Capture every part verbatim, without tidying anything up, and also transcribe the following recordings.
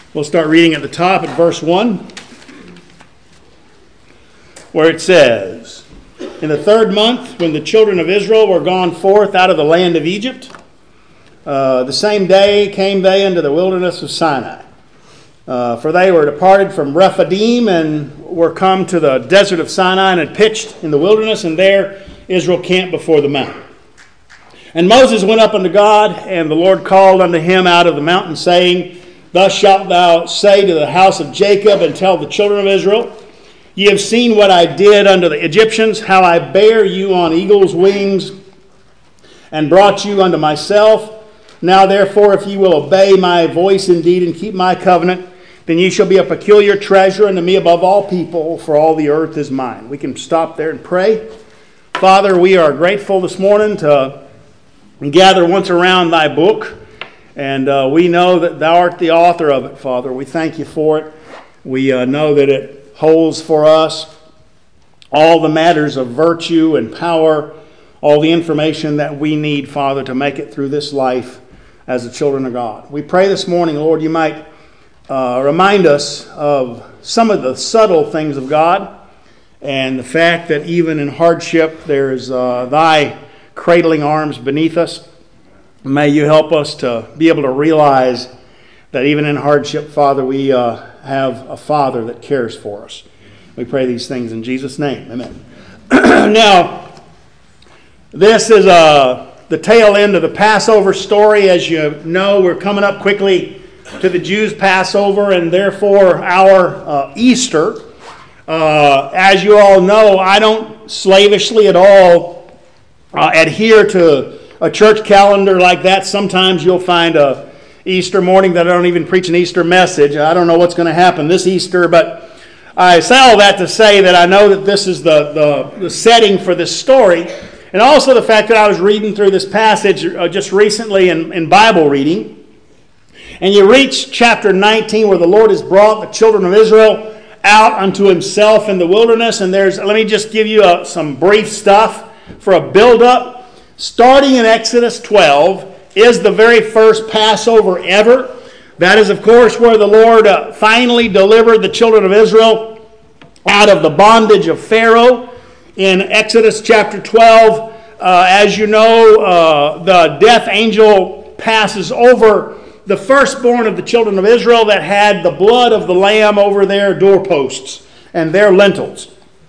We'll start reading at the top at verse one, where it says, "In the third month, when the children of Israel were gone forth out of the land of Egypt, uh, the same day came they into the wilderness of Sinai. Uh, for they were departed from Rephidim and were come to the desert of Sinai and had pitched in the wilderness, and there Israel camped before the mountain. And Moses went up unto God, and the Lord called unto him out of the mountain, saying, Thus shalt thou say to the house of Jacob, and tell the children of Israel, Ye have seen what I did unto the Egyptians, how I bare you on eagle's wings, and brought you unto myself. Now therefore, if ye will obey my voice indeed, and keep my covenant, then ye shall be a peculiar treasure unto me above all people, for all the earth is mine." We can stop there and pray. Father, we are grateful this morning to gather once around thy book. And uh, we know that thou art the author of it, Father. We thank you for it. We uh, know that it holds for us all the matters of virtue and power, all the information that we need, Father, to make it through this life as the children of God. We pray this morning, Lord, you might uh, remind us of some of the subtle things of God and the fact that even in hardship there's uh, thy cradling arms beneath us. May you help us to be able to realize that even in hardship, Father, we uh, have a Father that cares for us. We pray these things in Jesus' name. Amen. Now, this is uh, the tail end of the Passover story. As you know, we're coming up quickly to the Jews' Passover and therefore our uh, Easter. Uh, as you all know, I don't slavishly at all uh, adhere to a church calendar like that. Sometimes you'll find a Easter morning that I don't even preach an Easter message. I don't know what's going to happen this Easter, but I say all that to say that I know that this is the, the, the setting for this story. And also the fact that I was reading through this passage uh, just recently in, in Bible reading. And you reach chapter nineteen where the Lord has brought the children of Israel out unto himself in the wilderness. And there's, let me just give you uh, some brief stuff for a build-up. Starting in Exodus twelve is the very first Passover ever. That is, of course, where the Lord uh, finally delivered the children of Israel out of the bondage of Pharaoh. In Exodus chapter twelve, uh, as you know, uh, the death angel passes over the firstborn of the children of Israel that had the blood of the lamb over their doorposts and their lintels.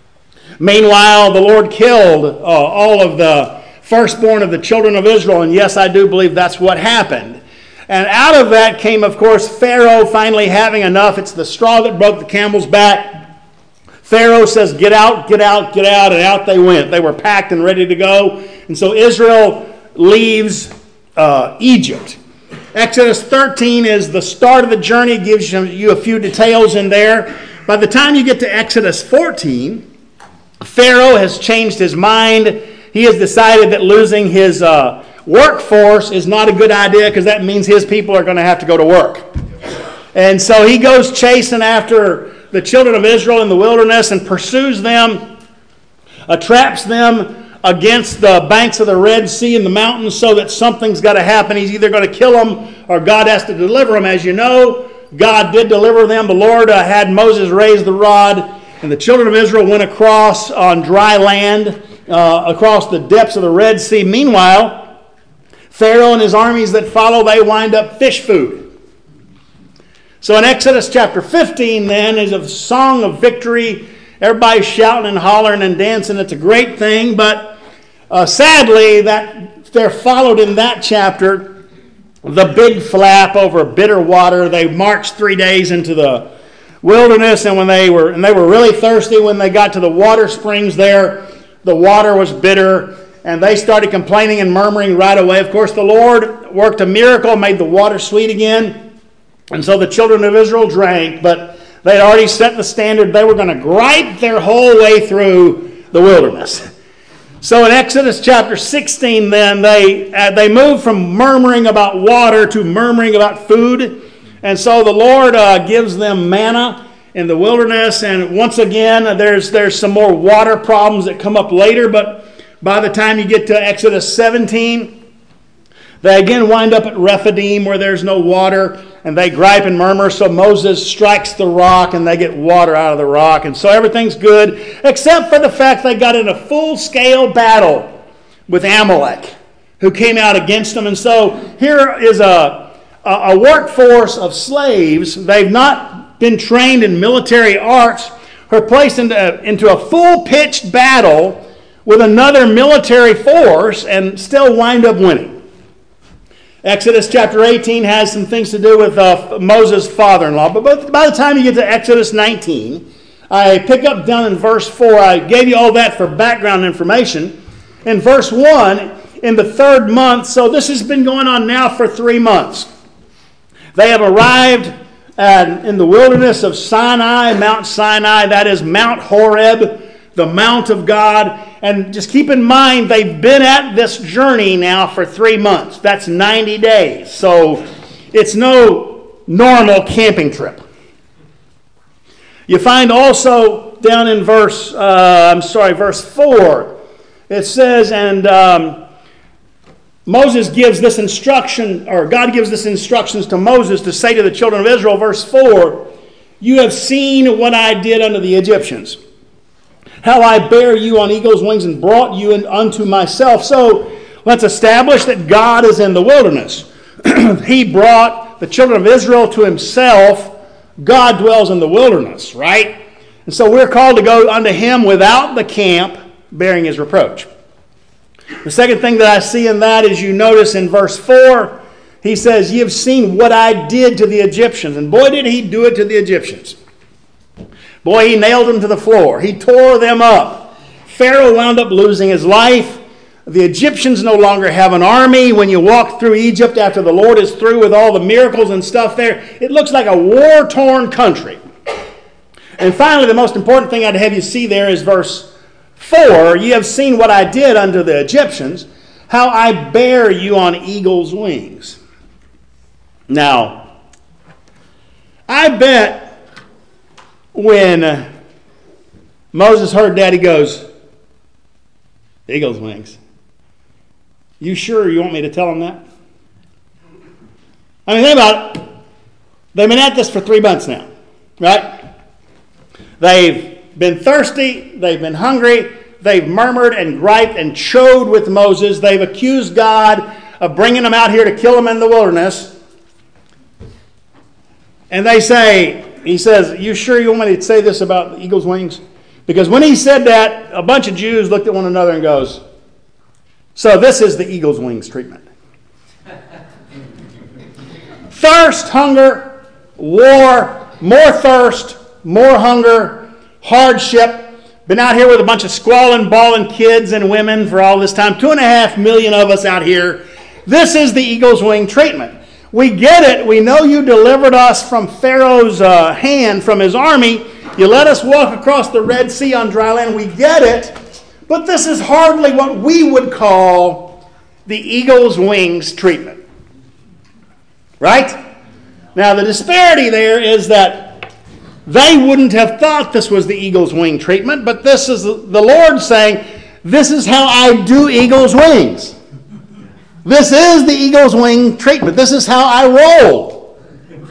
Meanwhile, the Lord killed uh, all of the firstborn of the children of Israel, and yes, I do believe that's what happened. And out of that came, of course, Pharaoh finally having enough. It's the straw that broke the camel's back. Pharaoh says, get out, get out, get out, and out they went. They were packed and ready to go. And so Israel leaves uh, Egypt. Exodus thirteen is the start of the journey. It gives you a few details in there. By the time you get to Exodus fourteen, Pharaoh has changed his mind. He has decided that losing his uh, workforce is not a good idea because that means his people are going to have to go to work. And so he goes chasing after the children of Israel in the wilderness and pursues them, uh, traps them against the banks of the Red Sea and the mountains so that something's got to happen. He's either going to kill them or God has to deliver them. As you know, God did deliver them. The Lord uh, had Moses raise the rod, and the children of Israel went across on dry land, Uh, across the depths of the Red Sea. Meanwhile, Pharaoh and his armies that follow, they wind up fish food. So in Exodus chapter fifteen then is a song of victory. Everybody's shouting and hollering and dancing. It's a great thing, but uh, sadly that there followed in that chapter the big flap over bitter water. They marched three days into the wilderness, and when they were and they were really thirsty when they got to the water springs there, the water was bitter, and they started complaining and murmuring right away. Of course, the Lord worked a miracle, made the water sweet again, and so the children of Israel drank, but they had already set the standard. They were going to gripe their whole way through the wilderness. So in Exodus chapter sixteen, then, they, uh, they moved from murmuring about water to murmuring about food, and so the Lord uh, gives them manna in the wilderness, and once again there's there's some more water problems that come up later, but by the time you get to Exodus seventeen, they again wind up at Rephidim where there's no water, and they gripe and murmur, so Moses strikes the rock and they get water out of the rock, and so everything's good, except for the fact they got in a full-scale battle with Amalek, who came out against them. And so here is a, a, a workforce of slaves. They've not been trained in military arts, are placed into, into a full-pitched battle with another military force and still wind up winning. Exodus chapter eighteen has some things to do with uh, Moses' father-in-law. But by the time you get to Exodus nineteen, I pick up down in verse four. I gave you all that for background information. In verse one, in the third month, so this has been going on now for three months. They have arrived at, in the wilderness of Sinai, Mount Sinai. That is Mount Horeb, the Mount of God. And just keep in mind, they've been at this journey now for three months. That's ninety days. So it's no normal camping trip. You find also down in verse, uh, I'm sorry, verse four, it says, and um, Moses gives this instruction, or God gives this instructions to Moses to say to the children of Israel, verse four, you have seen what I did unto the Egyptians, how I bare you on eagle's wings and brought you in unto myself. So let's establish that God is in the wilderness. He brought the children of Israel to himself. God dwells in the wilderness, right? And so we're called to go unto him without the camp, bearing his reproach. The second thing that I see in that is, you notice in verse four, he says, ye have seen what I did to the Egyptians. And boy, did he do it to the Egyptians. Boy, he nailed them to the floor. He tore them up. Pharaoh wound up losing his life. The Egyptians no longer have an army. When you walk through Egypt after the Lord is through with all the miracles and stuff there, it looks like a war-torn country. And finally, the most important thing I'd have you see there is verse four. Ye have seen what I did unto the Egyptians, how I bear you on eagle's wings. Now, I bet when Moses heard that, he goes, eagle's wings. You sure you want me to tell him that? I mean, think about it. They've been at this for three months now, right? They've been thirsty. They've been hungry. They've murmured and griped and chode with Moses. They've accused God of bringing them out here to kill them in the wilderness. And they say, he says, you sure you want me to say this about the eagle's wings? Because when he said that, a bunch of Jews looked at one another and goes, so this is the eagle's wings treatment. Thirst, hunger, war, more thirst, more hunger, hardship. Been out here with a bunch of squalling, bawling kids and women for all this time. Two and a half million of us out here. This is the eagle's wing treatment. We get it. We know you delivered us from Pharaoh's uh, hand, from his army. You let us walk across the Red Sea on dry land. We get it. But this is hardly what we would call the eagle's wings treatment. Right? Now, the disparity there is that they wouldn't have thought this was the eagle's wing treatment, but this is the Lord saying, this is how I do eagle's wings. This is the eagle's wing treatment. This is how I roll.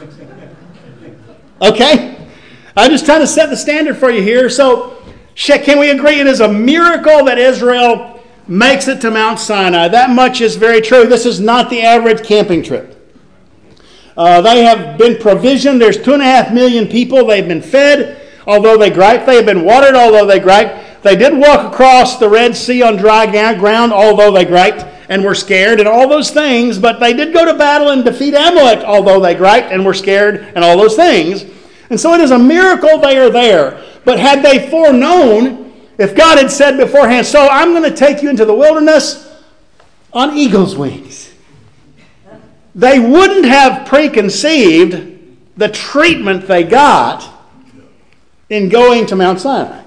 Okay? I'm just trying to set the standard for you here. So, can we agree it is a miracle that Israel makes it to Mount Sinai? That much is very true. This is not the average camping trip. Uh, they have been provisioned. There's two and a half million people. They've been fed, although they gripe. They have been watered, although they gripe. They did walk across the Red Sea on dry ground, although they griped and were scared and all those things. But they did go to battle and defeat Amalek, although they griped and were scared and all those things. And so it is a miracle they are there. But had they foreknown, if God had said beforehand, so I'm going to take you into the wilderness on eagle's wings, they wouldn't have preconceived the treatment they got in going to Mount Sinai.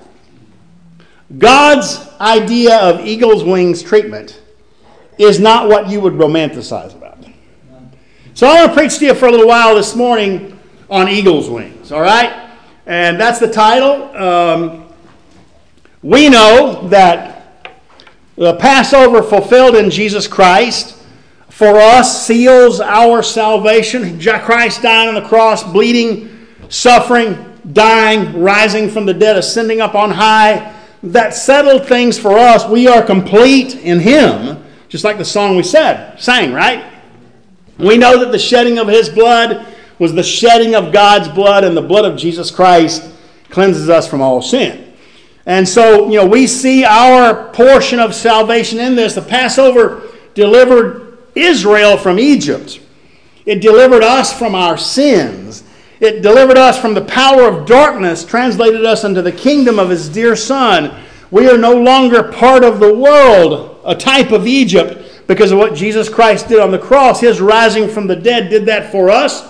God's idea of eagle's wings treatment is not what you would romanticize about. So I want to preach to you for a little while this morning on eagle's wings, all right? And that's the title. Um, we know that the Passover fulfilled in Jesus Christ, for us, seals our salvation. Christ dying on the cross, bleeding, suffering, dying, rising from the dead, ascending up on high. That settled things for us. We are complete in Him, just like the song we said, sang, right? We know that the shedding of His blood was the shedding of God's blood, and the blood of Jesus Christ cleanses us from all sin. And so, you know, we see our portion of salvation in this. The Passover delivered Israel from Egypt. It delivered us from our sins. It delivered us from the power of darkness, translated us into the kingdom of His dear Son. We are no longer part of the world, a type of Egypt, because of what Jesus Christ did on the cross. His rising from the dead did that for us.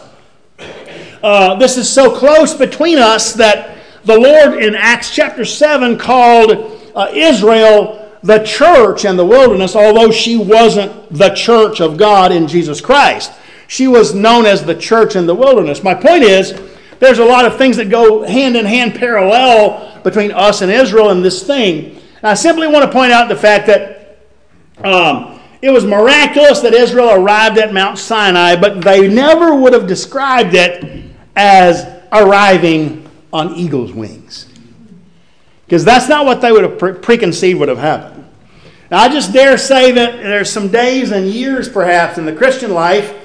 Uh, this is so close between us that the Lord in Acts chapter seven called uh, Israel the church in the wilderness, although she wasn't the church of God in Jesus Christ. She was known as the church in the wilderness. My point is, there's a lot of things that go hand in hand, parallel between us and Israel in this thing. And I simply want to point out the fact that um, it was miraculous that Israel arrived at Mount Sinai, but they never would have described it as arriving on eagle's wings. Because that's not what they would have pre- preconceived would have happened. Now, I just dare say that there's some days and years, perhaps, in the Christian life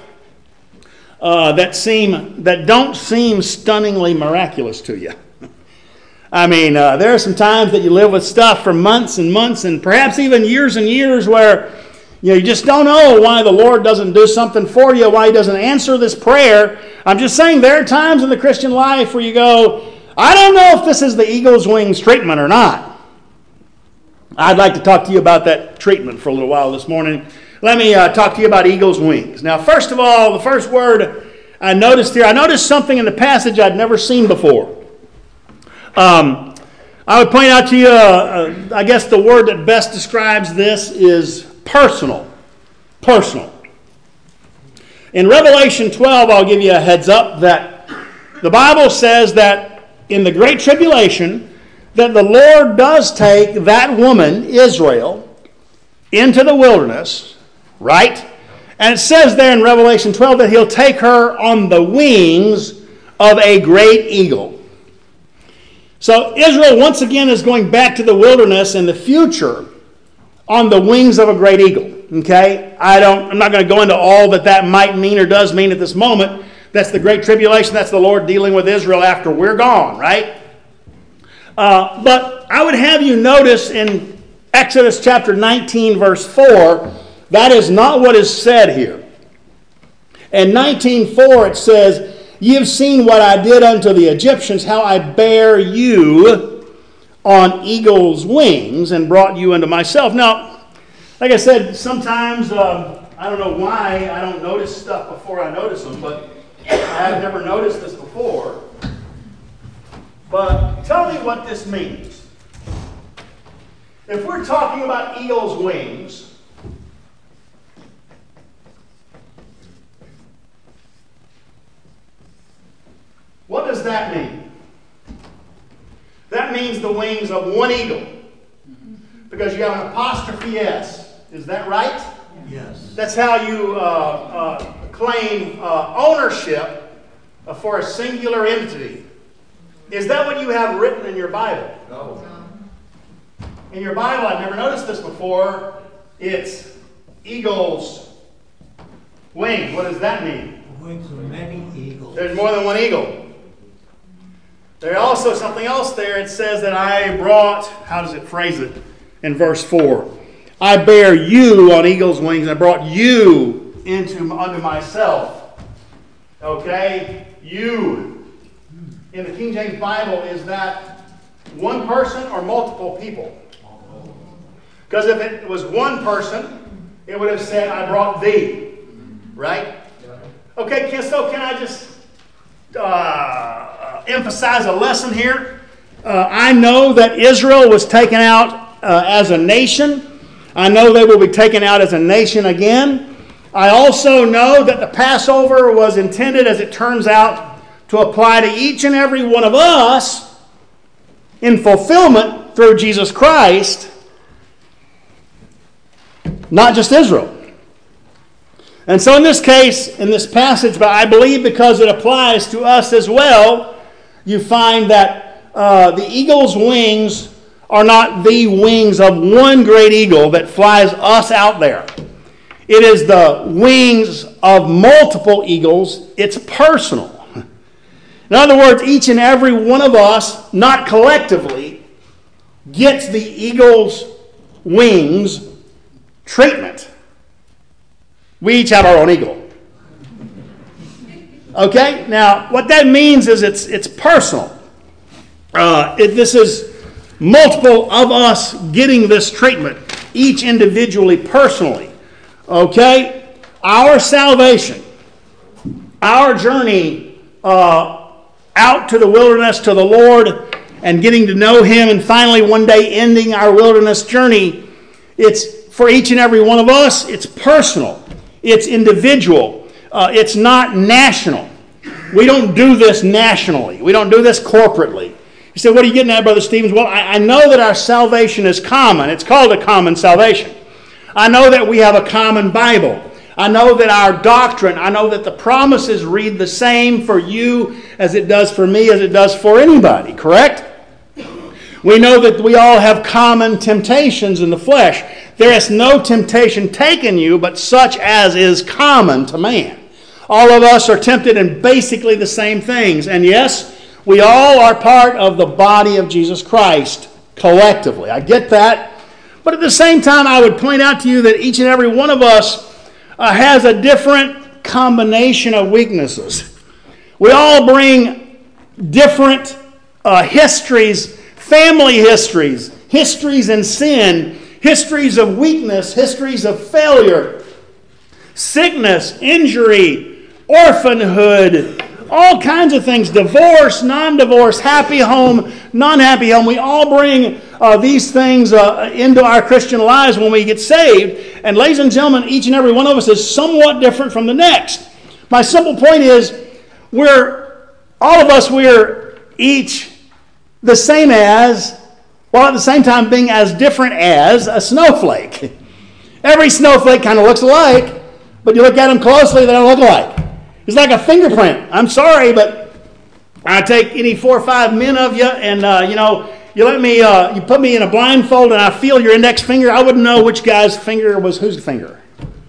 uh, that seem that don't seem stunningly miraculous to you. I mean, uh, there are some times that you live with stuff for months and months, and perhaps even years and years, where you know you just don't know why the Lord doesn't do something for you, why He doesn't answer this prayer. I'm just saying there are times in the Christian life where you go, I don't know if this is the eagle's wings treatment or not. I'd like to talk to you about that treatment for a little while this morning. Let me uh, talk to you about eagle's wings. Now, first of all, the first word I noticed here, I noticed something in the passage I'd never seen before. Um, I would point out to you, uh, uh, I guess the word that best describes this is personal. Personal. In Revelation twelve, I'll give you a heads up that the Bible says that in the Great Tribulation, that the Lord does take that woman, Israel, into the wilderness, right? And it says there in Revelation twelve that He'll take her on the wings of a great eagle. So Israel once again is going back to the wilderness in the future on the wings of a great eagle. Okay? I don't, I'm not going to go into all that that might mean or does mean at this moment. That's the Great Tribulation. That's the Lord dealing with Israel after we're gone, right? Uh, but I would have you notice in Exodus chapter nineteen, verse four, that is not what is said here. In nineteen four it says, "Ye have seen what I did unto the Egyptians, how I bare you on eagle's wings and brought you unto myself." Now, like I said, sometimes, uh, I don't know why I don't notice stuff before I notice them, but I have never noticed this before. But tell me what this means. If we're talking about eagle's wings, what does that mean? That means the wings of one eagle. Because you have an apostrophe S. Is that right? Yes. That's how you uh, uh, claim uh, ownership for a singular entity. Is that what you have written in your Bible? No. In your Bible, I've never noticed this before. It's eagle's wings. What does that mean? Wings of many eagles. There's more than one eagle. There's also something else there. It says that I brought, how does it phrase it in verse four? I bear you on eagle's wings, and I brought you into unto myself. Okay? You. In the King James Bible, is that one person or multiple people? Because if it was one person, it would have said, I brought thee. Right? Okay, so can I just uh, emphasize a lesson here? Uh, I know that Israel was taken out uh, as a nation. I know they will be taken out as a nation again. I also know that the Passover was intended, as it turns out, to apply to each and every one of us in fulfillment through Jesus Christ, not just Israel. And so in this case, in this passage, but I believe because it applies to us as well, you find that uh, the eagle's wings are not the wings of one great eagle that flies us out there. It is the wings of multiple eagles. It's personal. In other words, each and every one of us, not collectively, gets the eagle's wings treatment. We each have our own eagle. Okay? Now, what that means is it's it's personal. Uh, it, this is multiple of us getting this treatment, each individually, personally. Okay? Our salvation, our journey uh, out to the wilderness, to the Lord, and getting to know Him, and finally one day ending our wilderness journey, it's for each and every one of us, it's personal. It's individual. Uh, it's not national. We don't do this nationally. We don't do this corporately. You say, what are you getting at, Brother Stevens? Well, I, I know that our salvation is common. It's called a common salvation. I know that we have a common Bible. I know that our doctrine, I know that the promises read the same for you as it does for me, as it does for anybody, correct? We know that we all have common temptations in the flesh. There is no temptation taken you but such as is common to man. All of us are tempted in basically the same things. And yes, we all are part of the body of Jesus Christ collectively. I get that. But at the same time, I would point out to you that each and every one of us uh, has a different combination of weaknesses. We all bring different uh, histories, family histories, histories in sin, histories of weakness, histories of failure, sickness, injury, orphanhood, all kinds of things, divorce, non-divorce, happy home, non-happy home. We all bring uh, these things uh, into our Christian lives when we get saved. And ladies and gentlemen, each and every one of us is somewhat different from the next. My simple point is, we're, all of us, we're each the same as, while at the same time being as different as a snowflake. Every snowflake kind of looks alike, but you look at them closely, they don't look alike. It's like a fingerprint. I'm sorry, but I take any four or five men of you, and uh, you know, you let me, uh, you put me in a blindfold, and I feel your index finger. I wouldn't know which guy's finger was whose finger,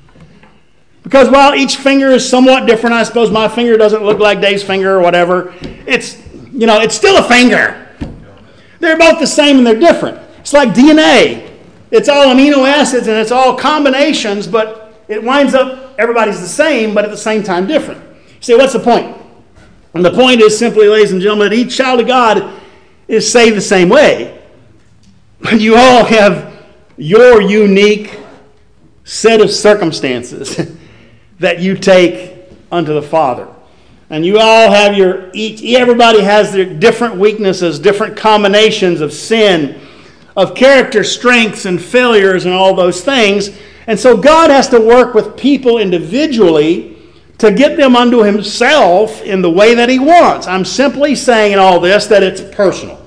because while each finger is somewhat different, I suppose my finger doesn't look like Dave's finger or whatever. It's, you know, it's still a finger. They're both the same and they're different. It's like D N A. It's all amino acids and it's all combinations, but it winds up everybody's the same, but at the same time different. You say, what's the point? And the point is simply, ladies and gentlemen, that each child of God is saved the same way. But you all have your unique set of circumstances that you take unto the Father. And you all have your, each, everybody has their different weaknesses, different combinations of sin, of character strengths and failures and all those things. And so God has to work with people individually to get them unto Himself in the way that He wants. I'm simply saying in all this that it's personal.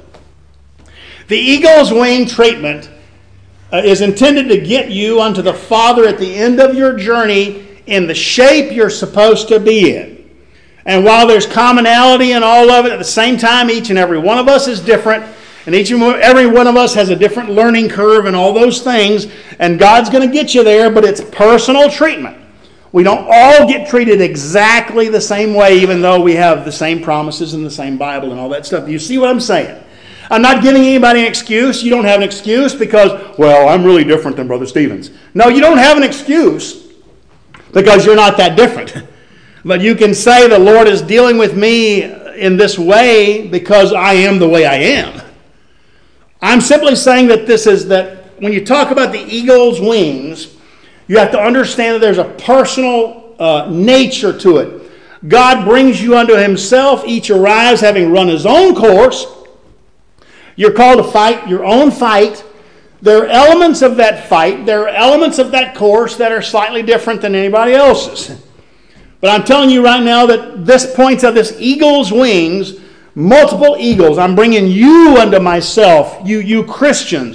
The eagle's wing treatment uh, is intended to get you unto the Father at the end of your journey in the shape you're supposed to be in. And while there's commonality in all of it, at the same time, each and every one of us is different. And each and every one of us has a different learning curve and all those things. And God's going to get you there, but it's personal treatment. We don't all get treated exactly the same way, even though we have the same promises in the same Bible and all that stuff. You see what I'm saying? I'm not giving anybody an excuse. You don't have an excuse because, well, I'm really different than Brother Stevens. No, you don't have an excuse because you're not that different. But you can say the Lord is dealing with me in this way because I am the way I am. I'm simply saying that this is that when you talk about the eagle's wings, you have to understand that there's a personal uh, nature to it. God brings you unto Himself. Each arrives having run his own course. You're called to fight your own fight. There are elements of that fight, there are elements of that course that are slightly different than anybody else's. But I'm telling you right now that this points of this eagle's wings, multiple eagles. I'm bringing you unto myself, you, you Christians.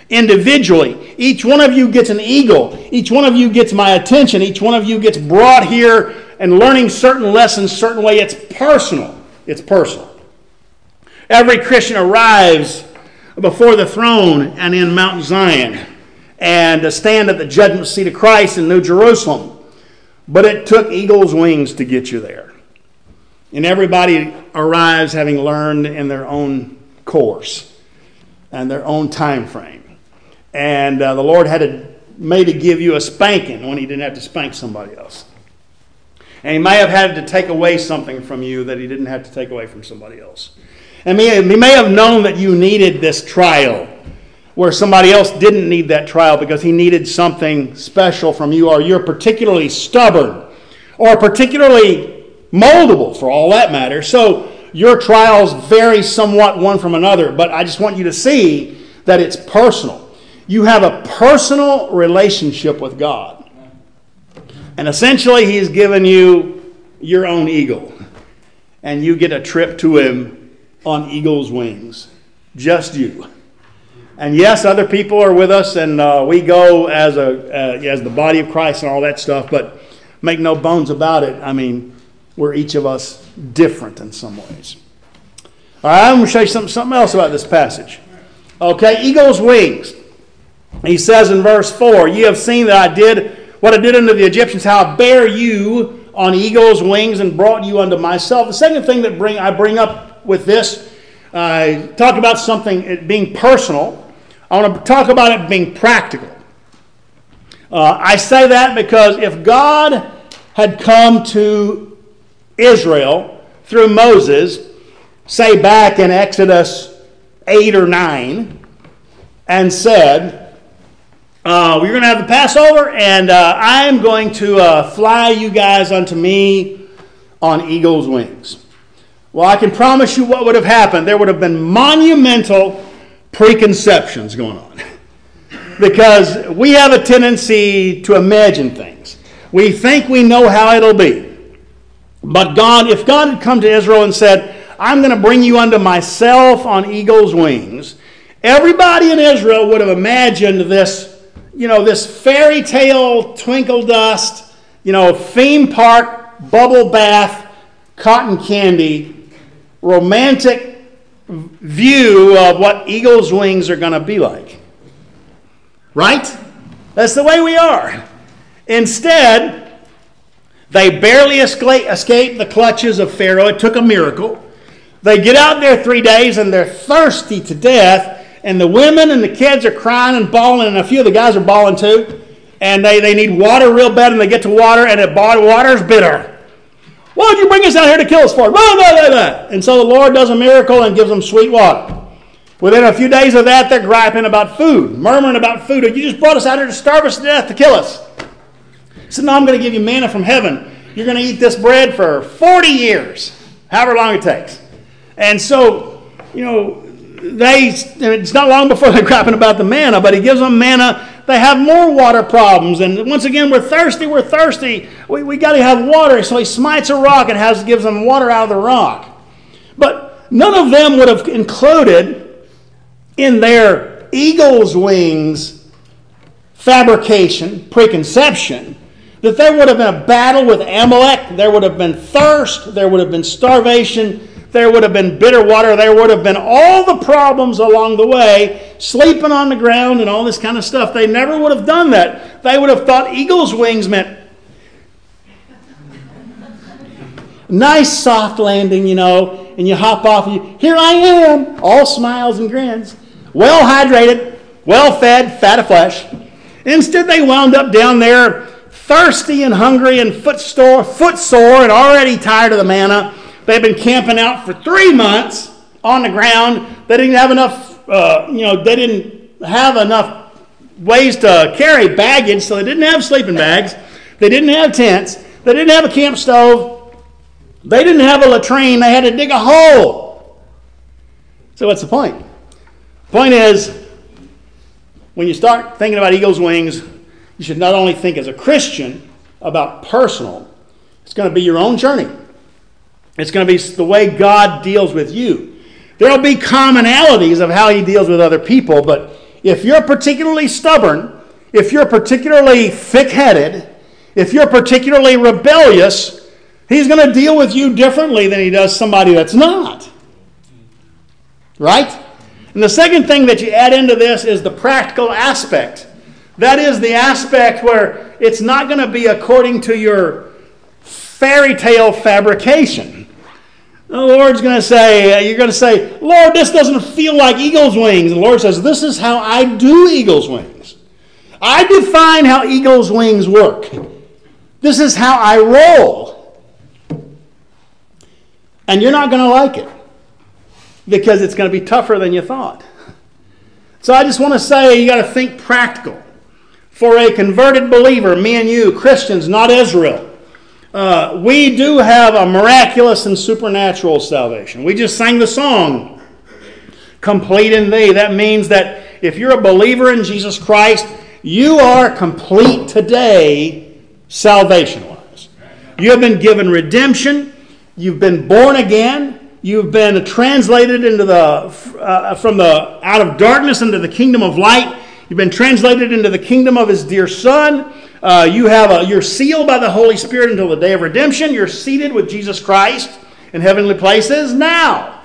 individually. Each one of you gets an eagle. Each one of you gets my attention. Each one of you gets brought here and learning certain lessons, certain way. It's personal. It's personal. Every Christian arrives before the throne and in Mount Zion and stand at the judgment seat of Christ in New Jerusalem. But it took eagle's wings to get you there. And everybody arrives having learned in their own course and their own time frame. And uh, the Lord had to maybe give you a spanking when he didn't have to spank somebody else. And he may have had to take away something from you that he didn't have to take away from somebody else. And he may have known that you needed this trial where somebody else didn't need that trial because he needed something special from you, or you're particularly stubborn or particularly moldable for all that matter. So your trials vary somewhat one from another, but I just want you to see that it's personal. You have a personal relationship with God. And essentially he's given you your own eagle. And you get a trip to him on eagle's wings. Just you. And yes, other people are with us, and uh, we go as a uh, as the body of Christ and all that stuff, but make no bones about it. I mean, we're each of us different in some ways. All right, I'm going to show you something, something else about this passage. Okay, eagle's wings. He says in verse four, "You have seen that I did what I did unto the Egyptians, how I bare you on eagle's wings and brought you unto myself." The second thing that bring I bring up with this, I uh, talk about something it being personal. I want to talk about it being practical. Uh, I say that because if God had come to Israel through Moses, say back in Exodus eight or nine, and said, uh, we're going to have the Passover, and uh, I'm going to uh, fly you guys unto me on eagle's wings. Well, I can promise you what would have happened. There would have been monumental preconceptions going on. Because we have a tendency to imagine things. We think we know how it'll be. But God, if God had come to Israel and said, I'm going to bring you unto myself on eagle's wings, everybody in Israel would have imagined this, you know, this fairy tale, twinkle dust, you know, theme park, bubble bath, cotton candy, romantic view of what eagle's wings are going to be like. Right? That's the way we are. Instead, they barely escaped the clutches of Pharaoh. It took a miracle. They get out there three days and they're thirsty to death, and the women and the kids are crying and bawling, and a few of the guys are bawling too, and they, they need water real bad, and they get to water, and the water's bitter. Why did you bring us out here to kill us for? Blah, blah, blah, blah. And so the Lord does a miracle and gives them sweet water. Within a few days of that, they're griping about food, murmuring about food. You just brought us out here to starve us to death, to kill us. He said, no, I'm going to give you manna from heaven. You're going to eat this bread for forty years, however long it takes. And so, you know, they, it's not long before they're griping about the manna, but he gives them manna. They have more water problems. And once again, we're thirsty, we're thirsty. We, we got to have water. So he smites a rock and has gives them water out of the rock. But none of them would have included in their eagle's wings fabrication, preconception, that there would have been a battle with Amalek, there would have been thirst, there would have been starvation, there would have been bitter water, there would have been all the problems along the way, sleeping on the ground and all this kind of stuff. They never would have done that. They would have thought eagle's wings meant nice soft landing, you know, and you hop off and you, here I am, all smiles and grins, well hydrated, well fed, fat of flesh. Instead, they wound up down there thirsty and hungry and footsore, footsore and already tired of the manna. They've been camping out for three months on the ground. They didn't have enough, uh, you know, they didn't have enough ways to carry baggage, so they didn't have sleeping bags. They didn't have tents. They didn't have a camp stove. They didn't have a latrine. They had to dig a hole. So what's the point? The point is, when you start thinking about eagle's wings, you should not only think as a Christian about personal, it's going to be your own journey. It's going to be the way God deals with you. There will be commonalities of how he deals with other people, but if you're particularly stubborn, if you're particularly thick-headed, if you're particularly rebellious, He's going to deal with you differently than He does somebody that's not. Right? And the second thing that you add into this is the practical aspect. That is the aspect where it's not going to be according to your fairy tale fabrication. The Lord's going to say, you're going to say, Lord, this doesn't feel like eagle's wings. And the Lord says, this is how I do eagle's wings. I define how eagle's wings work. This is how I roll. And you're not going to like it because it's going to be tougher than you thought. So I just want to say you got to think practical. For a converted believer, me and you, Christians, not Israel, Uh, we do have a miraculous and supernatural salvation. We just sang the song, Complete in Thee. That means that if you're a believer in Jesus Christ, you are complete today, salvation-wise. You have been given redemption. You've been born again. You've been translated into the uh, from the out of darkness into the kingdom of light. You've been translated into the kingdom of His dear Son. Uh, you have a, you're sealed by the Holy Spirit until the day of redemption. You're seated with Jesus Christ in heavenly places now.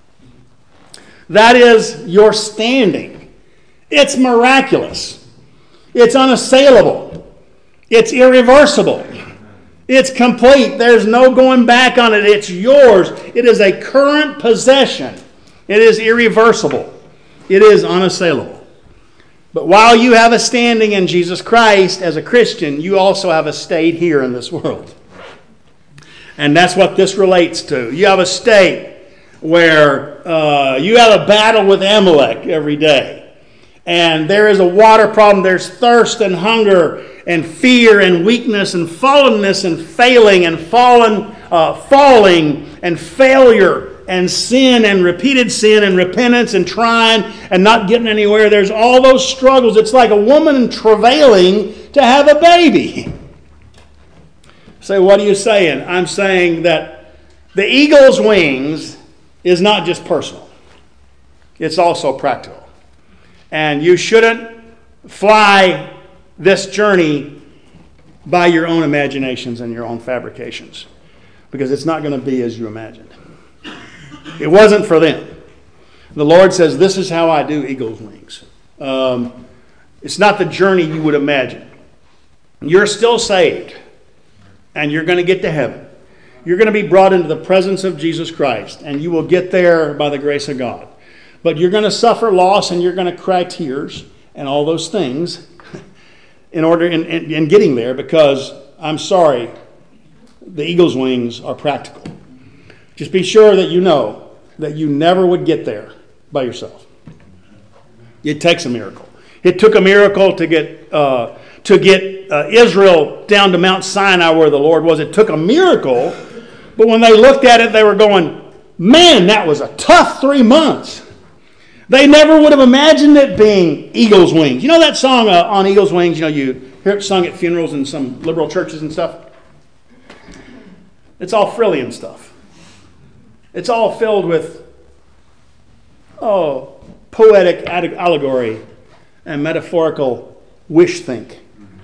That is your standing. It's miraculous. It's unassailable. It's irreversible. It's complete. There's no going back on it. It's yours. It is a current possession. It is irreversible. It is unassailable. But while you have a standing in Jesus Christ as a Christian, you also have a state here in this world. And that's what this relates to. You have a state where uh, you have a battle with Amalek every day. And there is a water problem. There's thirst and hunger and fear and weakness and fallenness and failing and fallen, uh, falling and failure and sin and repeated sin and repentance and trying and not getting anywhere. There's all those struggles. It's like a woman travailing to have a baby. Say, what are you saying? I'm saying that the eagle's wings is not just personal. It's also practical. And you shouldn't fly this journey by your own imaginations and your own fabrications, because it's not going to be as you imagined. It wasn't for them. The Lord says, this is how I do eagle's wings. Um, it's not the journey you would imagine. You're still saved, and you're going to get to heaven. You're going to be brought into the presence of Jesus Christ, and you will get there by the grace of God. But you're going to suffer loss, and you're going to cry tears, and all those things in order in, in, in getting there, because I'm sorry, the eagle's wings are practical. Just be sure that you know that you never would get there by yourself. It takes a miracle. It took a miracle to get uh, to get uh, Israel down to Mount Sinai where the Lord was. It took a miracle, but when they looked at it, they were going, man, that was a tough three months. They never would have imagined it being eagle's wings. You know that song uh, on eagle's wings? You know, you hear it sung at funerals in some liberal churches and stuff. It's all frillian stuff. It's all filled with, oh, poetic allegory and metaphorical wish think.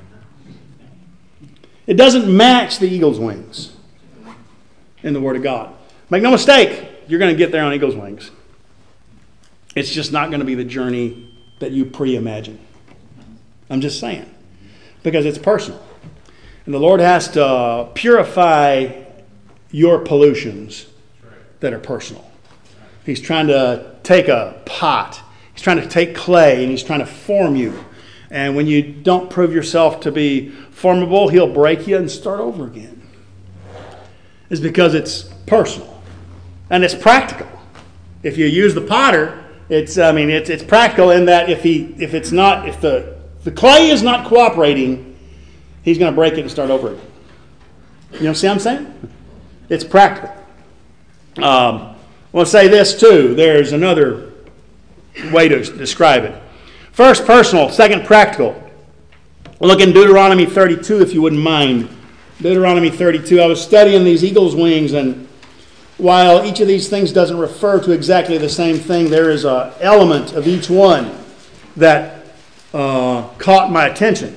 It doesn't match the eagle's wings in the Word of God. Make no mistake, you're going to get there on eagle's wings. It's just not going to be the journey that you pre-imagine. I'm just saying. Because it's personal. And the Lord has to purify your pollutions that are personal. He's trying to take a pot. He's trying to take clay and He's trying to form you. And when you don't prove yourself to be formable, He'll break you and start over again. It's because it's personal. And it's practical. If you use the potter, it's I mean it's it's practical in that if he if it's not if the if the clay is not cooperating, he's going to break it and start over again. You know see what I'm saying? It's practical. Um, I want to say this too. There's another way to describe it. First, personal. Second, practical. Look in Deuteronomy thirty-two, if you wouldn't mind. Deuteronomy thirty-two. I was studying these eagle's wings, and while each of these things doesn't refer to exactly the same thing, there is an element of each one that uh, caught my attention.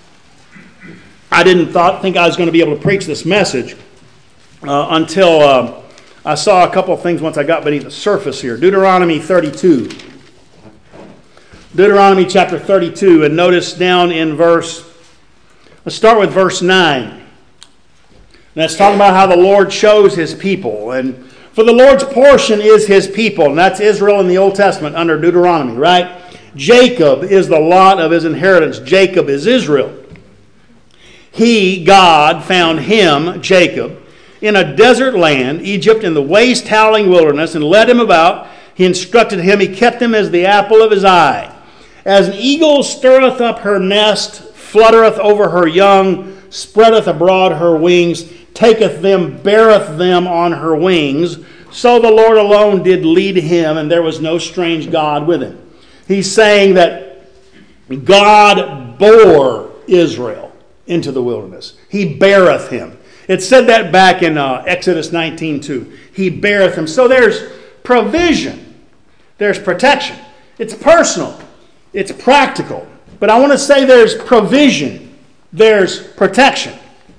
I didn't thought, think I was going to be able to preach this message uh, until uh, I saw a couple of things once I got beneath the surface here. Deuteronomy thirty-two. Deuteronomy chapter thirty-two, and notice down in verse, let's start with verse nine. And that's talking about how the Lord chose his people. And for the Lord's portion is his people, and that's Israel in the Old Testament under Deuteronomy, right? Jacob is the lot of his inheritance. Jacob is Israel. He, God, found him, Jacob, in a desert land, Egypt, in the waste howling wilderness, and led him about. He instructed him. He kept him as the apple of his eye. As an eagle stirreth up her nest, fluttereth over her young, spreadeth abroad her wings, taketh them, beareth them on her wings. So the Lord alone did lead him, and there was no strange God with him. He's saying that God bore Israel into the wilderness. He beareth him. It said that back in uh, Exodus nineteen two. He beareth him. So there's provision. There's protection. It's personal. It's practical. But I want to say there's provision. There's protection.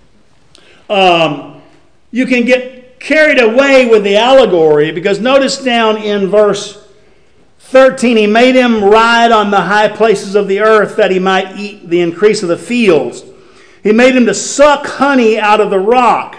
Um, you can get carried away with the allegory because notice down in verse thirteen, he made him ride on the high places of the earth that he might eat the increase of the fields. He made him to suck honey out of the rock.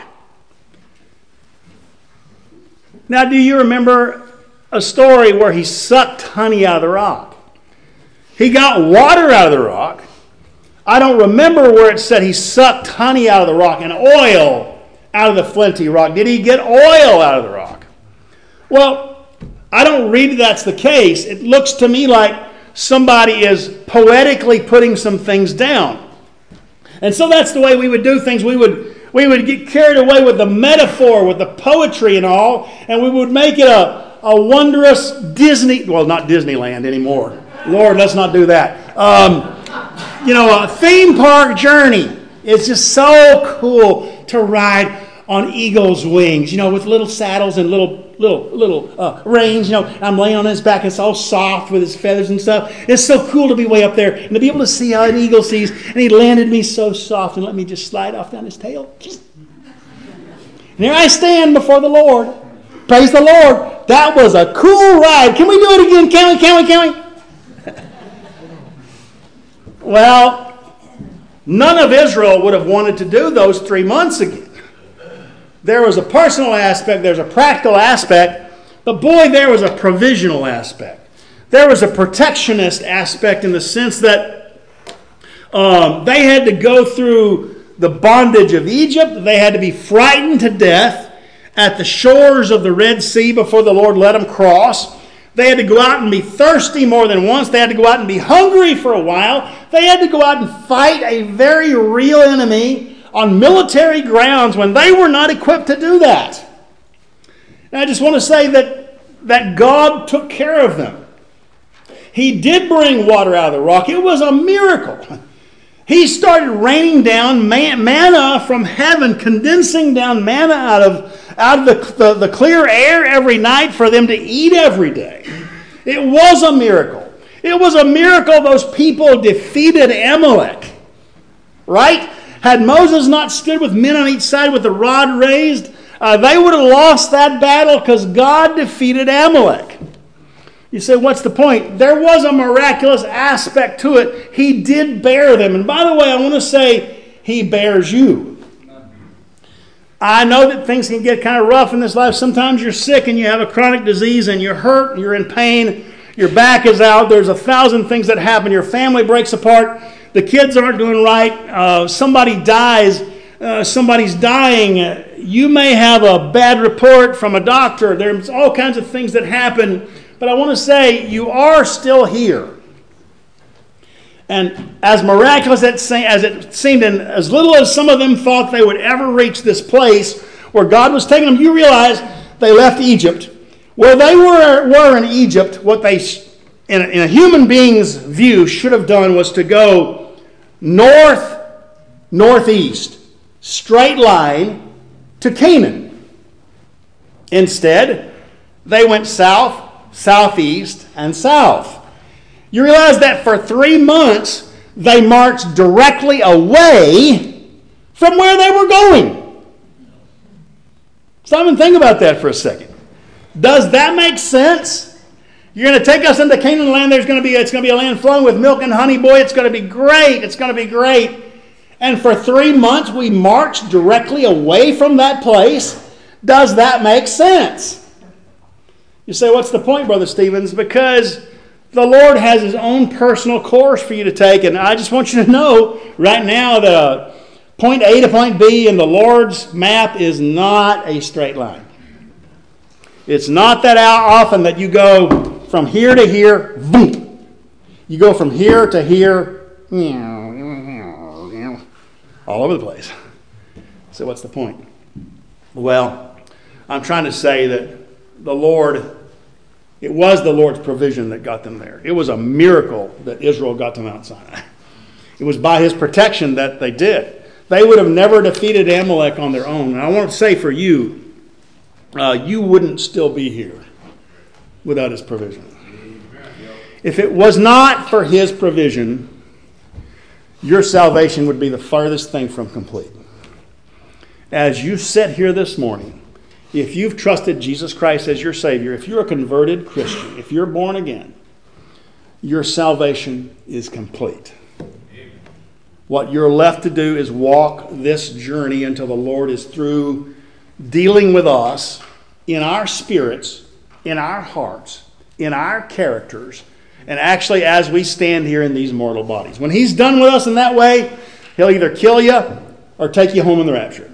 Now, do you remember a story where he sucked honey out of the rock? He got water out of the rock. I don't remember where it said he sucked honey out of the rock and oil out of the flinty rock. Did he get oil out of the rock? Well, I don't read that's the case. It looks to me like somebody is poetically putting some things down. And so that's the way we would do things. We would we would get carried away with the metaphor, with the poetry and all, and we would make it a, a wondrous Disney, well, not Disneyland anymore. Lord, let's not do that. Um, you know, a theme park journey. It's just so cool to ride on eagle's wings, you know, with little saddles and little little little uh, reins. You know, I'm laying on his back. It's all soft with his feathers and stuff. It's so cool to be way up there and to be able to see how an eagle sees. And he landed me so soft and let me just slide off down his tail. And here I stand before the Lord. Praise the Lord. That was a cool ride. Can we do it again? Can we? Can we? Can we? Well, none of Israel would have wanted to do those three months again. There was a personal aspect, there's a practical aspect, but boy, there was a provisional aspect. There was a protectionist aspect in the sense that um, they had to go through the bondage of Egypt. They had to be frightened to death at the shores of the Red Sea before the Lord let them cross. They had to go out and be thirsty more than once. They had to go out and be hungry for a while. They had to go out and fight a very real enemy on military grounds when they were not equipped to do that. And I just want to say that, that God took care of them. He did bring water out of the rock. It was a miracle. He started raining down man, manna from heaven, condensing down manna out of out of the, the, the clear air every night for them to eat every day. It was a miracle. It was a miracle those people defeated Amalek. Right? Had Moses not stood with men on each side with the rod raised, uh, they would have lost that battle because God defeated Amalek. You say, what's the point? There was a miraculous aspect to it. He did bear them. And by the way, I want to say, He bears you. I know that things can get kind of rough in this life. Sometimes you're sick and you have a chronic disease and you're hurt, you're in pain, your back is out, there's a thousand things that happen, your family breaks apart, the kids aren't doing right, uh, somebody dies, uh, somebody's dying, uh, you may have a bad report from a doctor, there's all kinds of things that happen, but I want to say you are still here. And as miraculous as it seemed, and as little as some of them thought they would ever reach this place where God was taking them, you realize they left Egypt. Where they were, were in Egypt, what they, in a, in a human being's view, should have done was to go north, northeast, straight line to Canaan. Instead, they went south, southeast, and south. You realize that for three months, they marched directly away from where they were going. Stop and think about that for a second. Does that make sense? You're going to take us into Canaan land. There's going to be, it's going to be a land flowing with milk and honey. Boy, it's going to be great. It's going to be great. And for three months, we marched directly away from that place. Does that make sense? You say, what's the point, Brother Stevens? Because the Lord has His own personal course for you to take. And I just want you to know right now that uh, point A to point B in the Lord's map is not a straight line. It's not that often that you go from here to here, boom. You go from here to here, all over the place. So what's the point? Well, I'm trying to say that the Lord, it was the Lord's provision that got them there. It was a miracle that Israel got to Mount Sinai. It was by His protection that they did. They would have never defeated Amalek on their own. And I want to say for you, uh, you wouldn't still be here without His provision. If it was not for His provision, your salvation would be the farthest thing from complete. As you sit here this morning, if you've trusted Jesus Christ as your Savior, if you're a converted Christian, if you're born again, your salvation is complete. What you're left to do is walk this journey until the Lord is through dealing with us in our spirits, in our hearts, in our characters, and actually as we stand here in these mortal bodies. When He's done with us in that way, He'll either kill you or take you home in the rapture.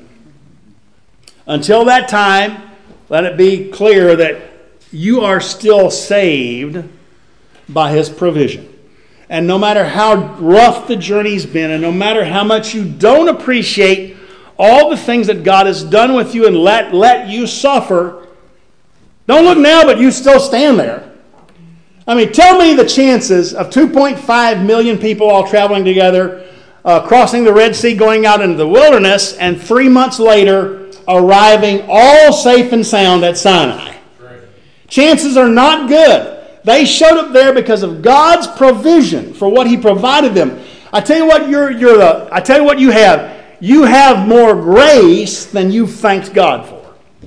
Until that time, let it be clear that you are still saved by His provision. And no matter how rough the journey's been, and no matter how much you don't appreciate all the things that God has done with you and let, let you suffer, don't look now, but you still stand there. I mean, tell me the chances of two point five million people all traveling together, uh, crossing the Red Sea, going out into the wilderness, and three months later arriving all safe and sound at Sinai. Right. Chances are not good. They showed up there because of God's provision for what He provided them. I tell you what, you're you're the. I tell you what you have. You have more grace than you've thanked God for.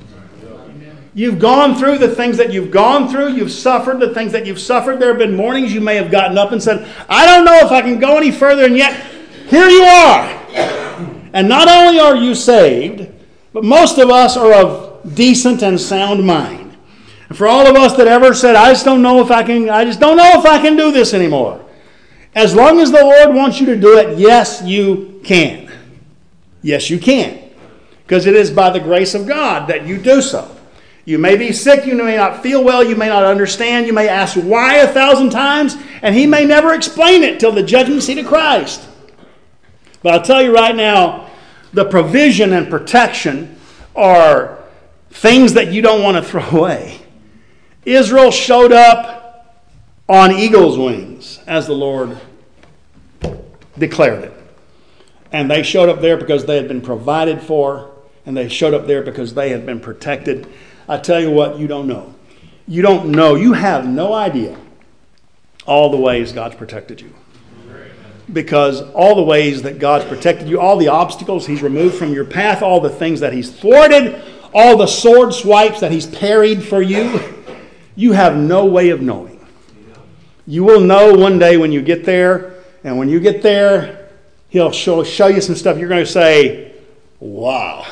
You've gone through the things that you've gone through. You've suffered the things that you've suffered. There have been mornings you may have gotten up and said, I don't know if I can go any further, and yet here you are. And not only are you saved, but most of us are of decent and sound mind. And for all of us that ever said, I just don't know if I can, I just don't know if I can do this anymore. As long as the Lord wants you to do it, yes, you can. Yes, you can. Because it is by the grace of God that you do so. You may be sick, you may not feel well, you may not understand, you may ask why a thousand times, and He may never explain it till the judgment seat of Christ. But I'll tell you right now, the provision and protection are things that you don't want to throw away. Israel showed up on eagle's wings, as the Lord declared it. And they showed up there because they had been provided for, and they showed up there because they had been protected. I tell you what, you don't know. You don't know. You have no idea all the ways God's protected you. Because all the ways that God's protected you, all the obstacles He's removed from your path, all the things that He's thwarted, all the sword swipes that He's parried for you, you have no way of knowing. You will know one day when you get there, and when you get there, He'll show, show you some stuff. You're going to say, wow,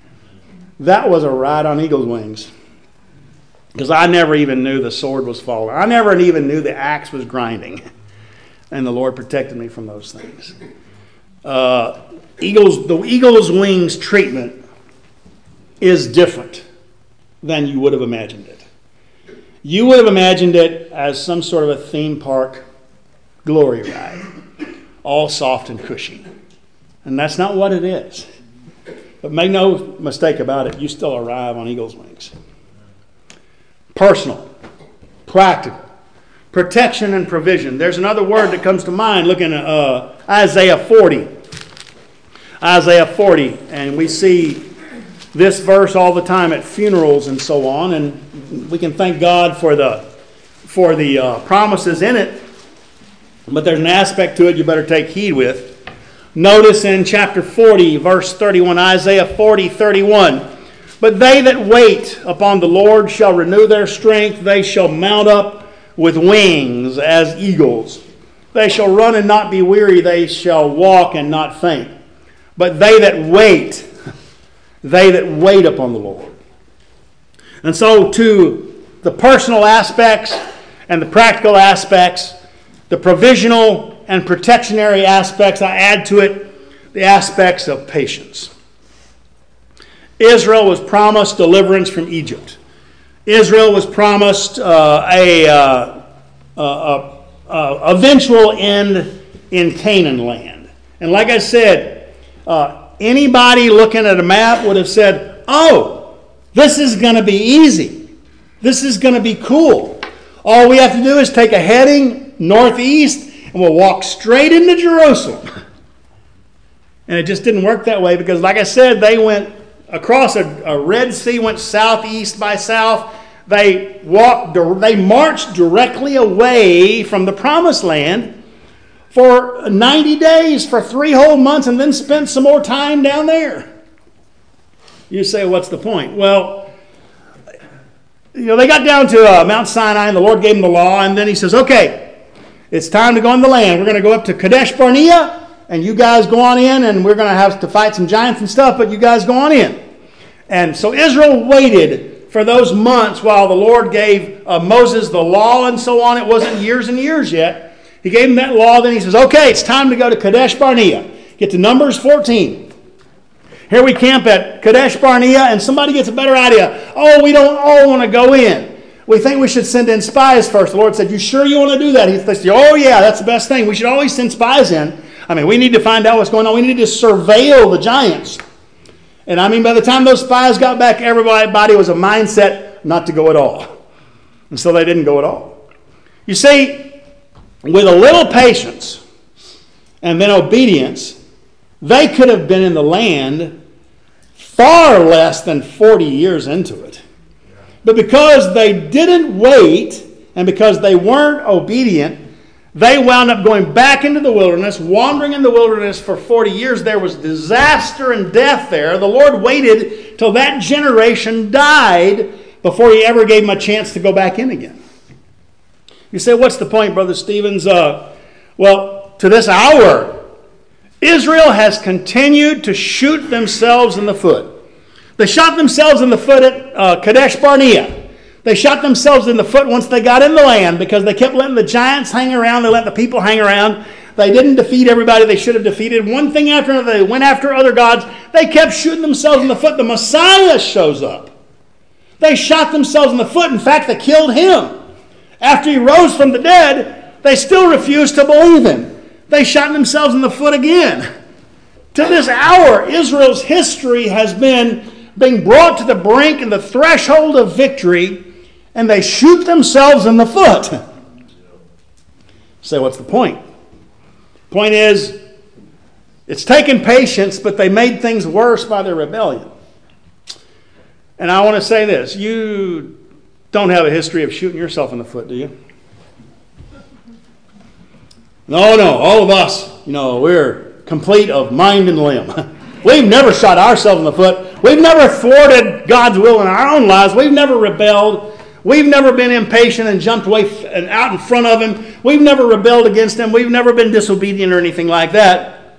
that was a ride on eagle's wings. Because I never even knew the sword was falling. I never even knew the axe was grinding. And the Lord protected me from those things. Uh, eagles, the eagle's wings treatment is different than you would have imagined it. You would have imagined it as some sort of a theme park glory ride. All soft and cushy. And that's not what it is. But make no mistake about it, you still arrive on eagle's wings. Personal, practical, protection and provision. There's another word that comes to mind looking at uh, Isaiah forty. Isaiah forty, and we see this verse all the time at funerals and so on, and we can thank God for the for the uh, promises in it. But there's an aspect to it you better take heed with. Notice in chapter forty, verse thirty-one, Isaiah forty, thirty-one. But they that wait upon the Lord shall renew their strength. They shall mount up with wings as eagles. They shall run and not be weary. They shall walk and not faint. But they that wait, they that wait upon the Lord. And so to the personal aspects and the practical aspects, the provisional and protectionary aspects, I add to it the aspects of patience. Israel was promised deliverance from Egypt. Israel was promised uh, a, uh, a, a, a eventual end in Canaan land. And like I said, uh, anybody looking at a map would have said, oh, this is going to be easy. This is going to be cool. All we have to do is take a heading northeast and we'll walk straight into Jerusalem. And it just didn't work that way because, like I said, they went across a, a Red Sea, went southeast by south. They walked, they marched directly away from the Promised Land for ninety days, for three whole months, and then spent some more time down there. You say, what's the point? Well, you know, they got down to uh, Mount Sinai, and the Lord gave them the law, and then he says, okay, it's time to go in the land. We're going to go up to Kadesh Barnea, and you guys go on in, and we're going to have to fight some giants and stuff, but you guys go on in. And so Israel waited for those months while the Lord gave uh, Moses the law and so on. It wasn't years and years yet. He gave him that law. Then he says, okay, it's time to go to Kadesh Barnea. Get to Numbers fourteen. Here we camp at Kadesh Barnea, and somebody gets a better idea. Oh, we don't all want to go in. We think we should send in spies first. The Lord said, you sure you want to do that? He said, oh yeah, that's the best thing. We should always send spies in. I mean, we need to find out what's going on. We need to surveil the giants. And I mean, by the time those spies got back, everybody was a mindset not to go at all. And so they didn't go at all. You see, with a little patience and then obedience, they could have been in the land far less than forty years into it. But because they didn't wait and because they weren't obedient, they wound up going back into the wilderness, wandering in the wilderness for forty years. There was disaster and death there. The Lord waited till that generation died before he ever gave them a chance to go back in again. You say, what's the point, Brother Stevens? Uh, well, to this hour, Israel has continued to shoot themselves in the foot. They shot themselves in the foot at uh, Kadesh Barnea. They shot themselves in the foot once they got in the land because they kept letting the giants hang around. They let the people hang around. They didn't defeat everybody they should have defeated. One thing after another, they went after other gods. They kept shooting themselves in the foot. The Messiah shows up. They shot themselves in the foot. In fact, they killed him. After he rose from the dead, they still refused to believe him. They shot themselves in the foot again. To this hour, Israel's history has been being brought to the brink and the threshold of victory, and they shoot themselves in the foot. So what's the point? Point is, it's taken patience, but they made things worse by their rebellion. And I want to say this. You don't have a history of shooting yourself in the foot, do you? No, no. All of us, you know, we're complete of mind and limb. We've never shot ourselves in the foot. We've never thwarted God's will in our own lives. We've never rebelled. We've never been impatient and jumped away f- and out in front of him. We've never rebelled against him. We've never been disobedient or anything like that.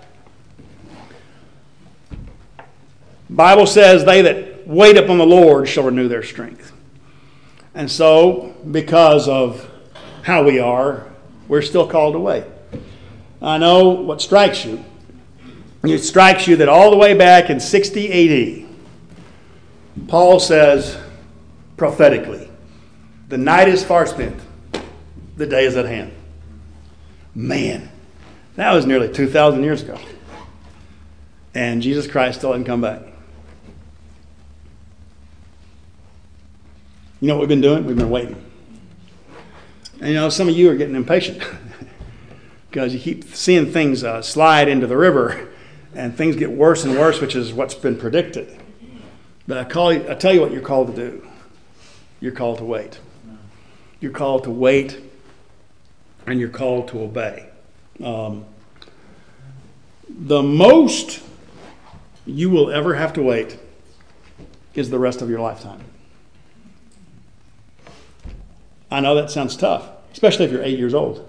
The Bible says, they that wait upon the Lord shall renew their strength. And so, because of how we are, we're still called to wait. I know what strikes you. It strikes you that all the way back in sixty A D, Paul says prophetically, the night is far spent, the day is at hand. Man, that was nearly two thousand years ago. And Jesus Christ still hadn't come back. You know what we've been doing? We've been waiting. And you know, some of you are getting impatient because you keep seeing things uh, slide into the river and things get worse and worse, which is what's been predicted. But I, call you, I tell you what you're called to do. You're called to wait. You're called to wait, and you're called to obey. Um, the most you will ever have to wait is the rest of your lifetime. I know that sounds tough, especially if you're eight years old.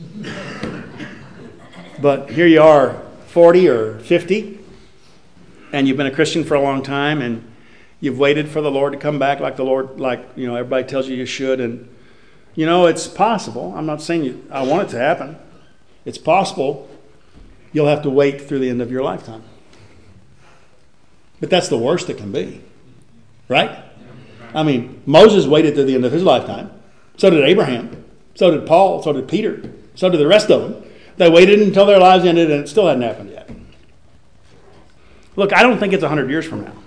But here you are, forty or fifty, and you've been a Christian for a long time, and you've waited for the Lord to come back like the Lord, like, you know, everybody tells you you should. And, you know, it's possible. I'm not saying you, I want it to happen. It's possible you'll have to wait through the end of your lifetime. But that's the worst it can be. Right? I mean, Moses waited to the end of his lifetime. So did Abraham. So did Paul. So did Peter. So did the rest of them. They waited until their lives ended, and it still hadn't happened yet. Look, I don't think it's one hundred years from now.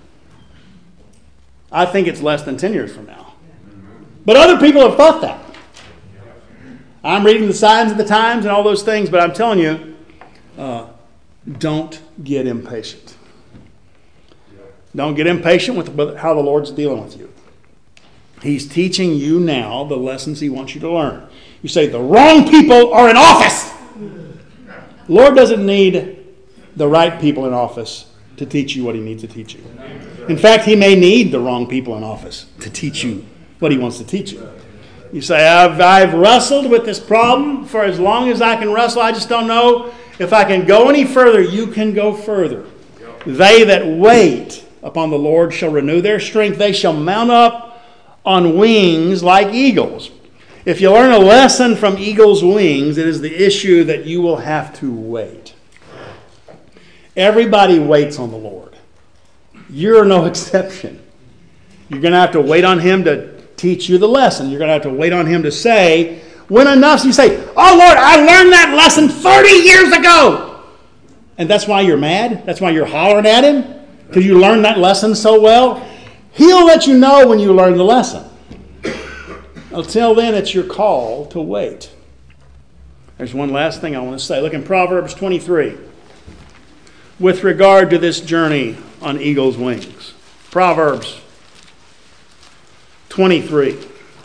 I think it's less than ten years from now. But other people have thought that. I'm reading the signs of the times and all those things, but I'm telling you, uh, don't get impatient. Don't get impatient with how the Lord's dealing with you. He's teaching you now the lessons He wants you to learn. You say, the wrong people are in office. The Lord doesn't need the right people in office to teach you what He needs to teach you. In fact, He may need the wrong people in office to teach you what He wants to teach you. You say, I've, I've wrestled with this problem for as long as I can wrestle. I just don't know if I can go any further. You can go further. They that wait upon the Lord shall renew their strength. They shall mount up on wings like eagles. If you learn a lesson from eagle's wings, it is the issue that you will have to wait. Everybody waits on the Lord. You're no exception. You're going to have to wait on Him to teach you the lesson. You're going to have to wait on Him to say, when enough, so you say, oh Lord, I learned that lesson thirty years ago. And that's why you're mad? That's why you're hollering at Him? Because you learned that lesson so well? He'll let you know when you learn the lesson. Until then, it's your call to wait. There's one last thing I want to say. Look in Proverbs twenty-three. With regard to this journey on eagle's wings. Proverbs twenty-three.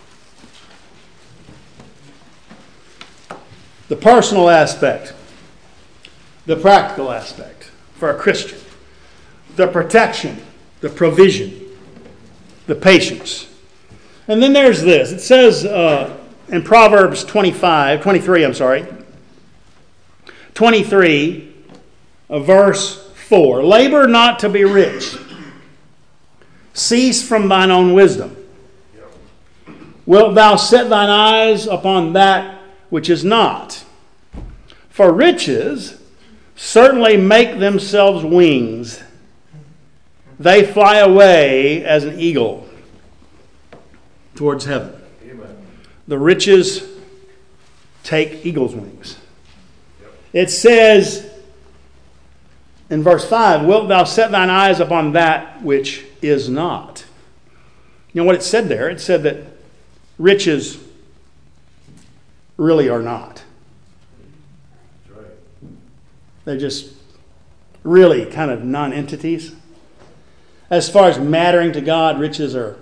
The personal aspect. The practical aspect for a Christian. The protection. The provision. The patience. And then there's this. It says uh, in Proverbs twenty-five, twenty-three, I'm sorry. twenty-three, uh, verse four. Labor not to be rich. Cease from thine own wisdom. Wilt thou set thine eyes upon that which is not? For riches certainly make themselves wings. They fly away as an eagle towards heaven. Amen. The riches take eagle's wings. Yep. It says in verse five, wilt thou set thine eyes upon that which is not? You know what it said there? It said that riches really are not. That's right. They're just really kind of non-entities. As far as mattering to God, riches are...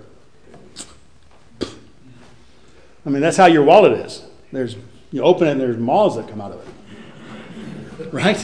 I mean, that's how your wallet is. There's, you open it and there's moths that come out of it. Right?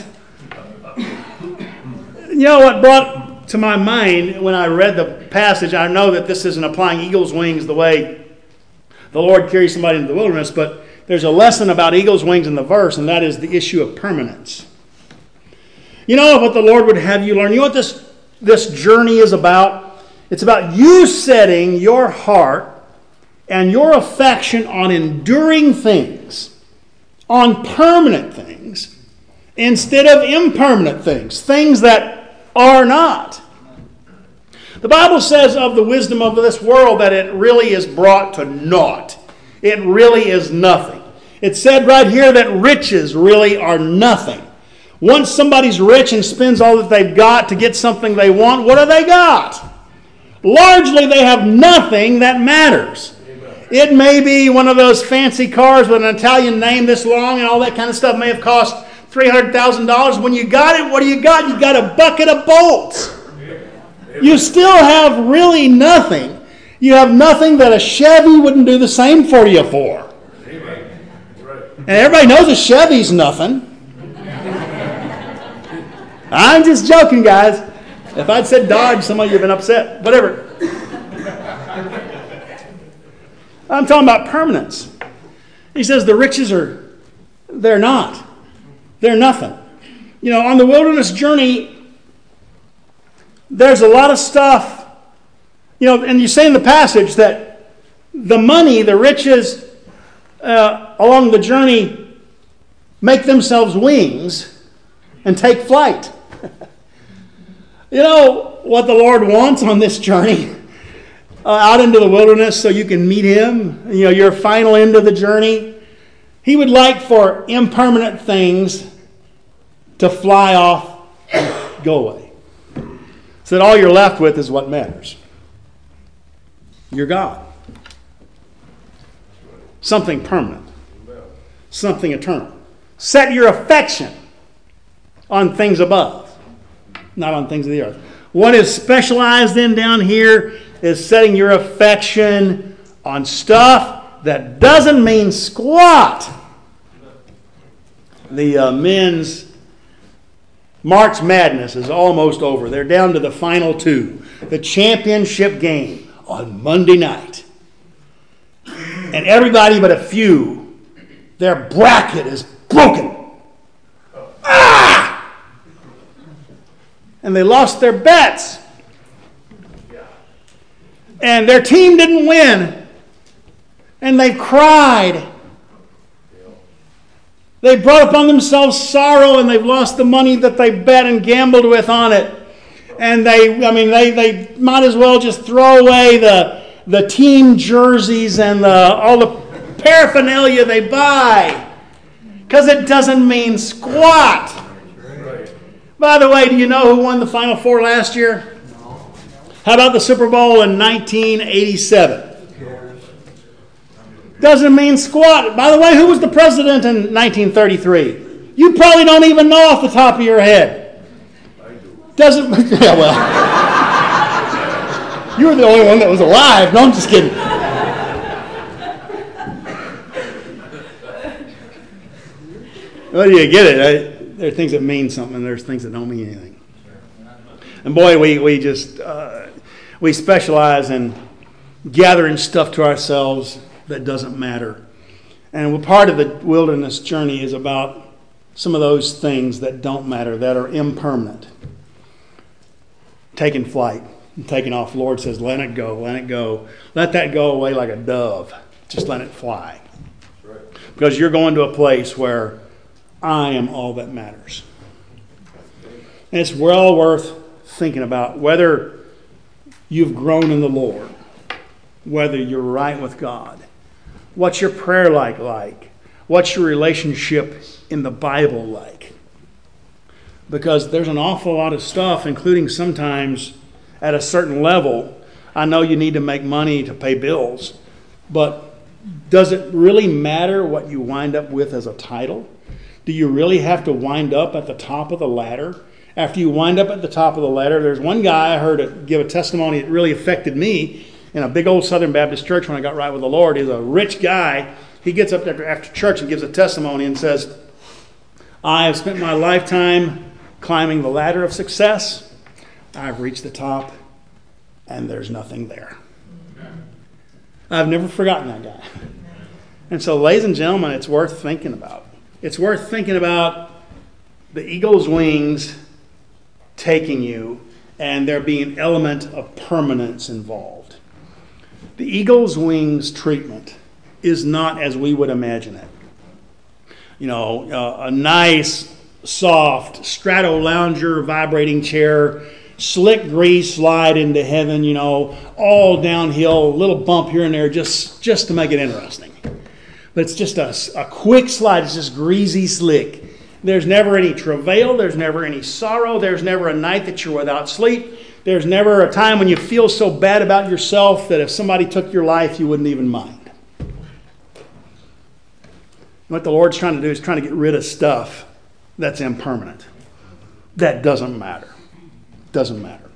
You know what brought to my mind when I read the passage, I know that this isn't applying eagle's wings the way the Lord carries somebody into the wilderness, but there's a lesson about eagle's wings in the verse, and that is the issue of permanence. You know what the Lord would have you learn? You know what this, this journey is about? It's about you setting your heart and your affection on enduring things, on permanent things, instead of impermanent things, things that are not. The Bible says of the wisdom of this world that it really is brought to naught. It really is nothing. It said right here that riches really are nothing. Once somebody's rich and spends all that they've got to get something they want, what have they got? Largely they have nothing that matters. It may be one of those fancy cars with an Italian name this long and all that kind of stuff may have cost three hundred thousand dollars. When you got it, what do you got? You got a bucket of bolts. You still have really nothing. You have nothing that a Chevy wouldn't do the same for you for. And everybody knows a Chevy's nothing. I'm just joking, guys. If I'd said Dodge, some of you have been upset. Whatever. I'm talking about permanence. He says the riches are, they're not. They're nothing. You know, on the wilderness journey, there's a lot of stuff. You know, and you say in the passage that the money, the riches uh, along the journey make themselves wings and take flight. You know what the Lord wants on this journey? Uh, out into the wilderness so you can meet Him, you know, your final end of the journey. He would like for impermanent things to fly off and go away. So that all you're left with is what matters. You're God. Something permanent. Something eternal. Set your affection on things above, not on things of the earth. What is specialized in down here is setting your affection on stuff that doesn't mean squat. The uh, men's March Madness is almost over. They're down to the final two. The championship game on Monday night. And everybody but a few, their bracket is broken. Ah! And they lost their bets. And their team didn't win. And they cried. They brought upon themselves sorrow, and they've lost the money that they bet and gambled with on it. And they, I mean, they, they might as well just throw away the, the team jerseys and the, all the paraphernalia they buy. Because it doesn't mean squat. By the way, do you know who won the Final Four last year? How about the Super Bowl in nineteen eighty-seven? Doesn't mean squat. By the way, who was the president in nineteen thirty-three? You probably don't even know off the top of your head. Doesn't, yeah, well. You were the only one that was alive. No, I'm just kidding. Well, you get it. I, there are things that mean something, and there's things that don't mean anything. And boy, we, we just, uh, we specialize in gathering stuff to ourselves that doesn't matter. And part of the wilderness journey is about some of those things that don't matter, that are impermanent. Taking flight and taking off. The Lord says, let it go, let it go. Let that go away like a dove. Just let it fly. Right. Because you're going to a place where I am all that matters. And it's well worth thinking about whether you've grown in the Lord, whether you're right with God. What's your prayer life like? What's your relationship in the Bible like? Because there's an awful lot of stuff, including sometimes at a certain level. I know you need to make money to pay bills, but does it really matter what you wind up with as a title? Do you really have to wind up at the top of the ladder? After you wind up at the top of the ladder, there's one guy I heard give a testimony that really affected me in a big old Southern Baptist church when I got right with the Lord. He's a rich guy. He gets up there after church and gives a testimony and says, I have spent my lifetime climbing the ladder of success. I've reached the top, and there's nothing there. I've never forgotten that guy. And so, ladies and gentlemen, it's worth thinking about. It's worth thinking about the eagle's wings taking you and there being an element of permanence involved. The eagle's wings treatment is not as we would imagine it. You know, uh, a nice, soft, strato lounger, vibrating chair, slick grease slide into heaven, you know, all downhill, a little bump here and there just, just to make it interesting. But it's just a, a quick slide. It's just greasy slick. There's never any travail. There's never any sorrow. There's never a night that you're without sleep. There's never a time when you feel so bad about yourself that if somebody took your life, you wouldn't even mind. What the Lord's trying to do is trying to get rid of stuff that's impermanent. That doesn't matter. Doesn't matter.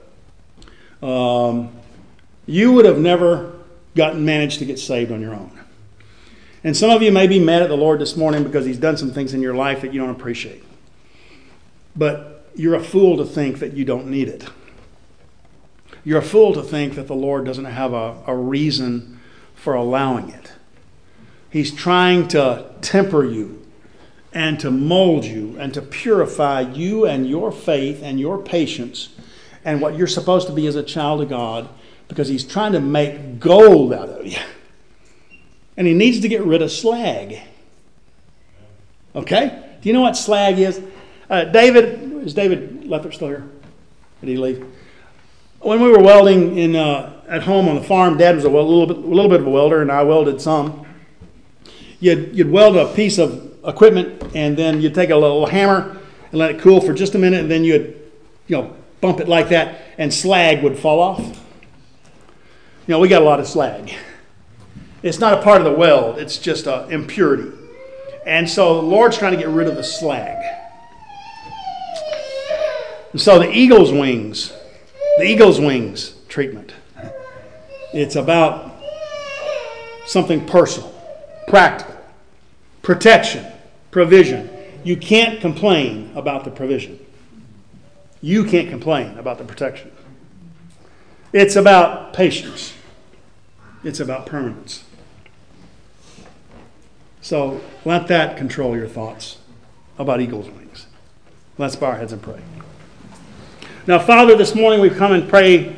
Um, you would have never gotten managed to get saved on your own. And some of you may be mad at the Lord this morning because He's done some things in your life that you don't appreciate. But you're a fool to think that you don't need it. You're a fool to think that the Lord doesn't have a, a reason for allowing it. He's trying to temper you and to mold you and to purify you and your faith and your patience and what you're supposed to be as a child of God, because He's trying to make gold out of you. And He needs to get rid of slag. Okay? Do you know what slag is? Uh, David, is David Lethert still here? Did he leave? When we were welding in uh, at home on the farm, Dad was a little bit, a little bit of a welder, and I welded some. You'd, you'd weld a piece of equipment, and then you'd take a little hammer and let it cool for just a minute, and then you'd, you know, bump it like that, and slag would fall off. You know, we got a lot of slag. It's not a part of the weld; it's just an impurity. And so the Lord's trying to get rid of the slag. And so the eagle's wings, the eagle's wings treatment. It's about something personal, practical, protection, provision. You can't complain about the provision. You can't complain about the protection. It's about patience. It's about permanence. So let that control your thoughts about eagle's wings. Let's bow our heads and pray. Now, Father, this morning we've come and pray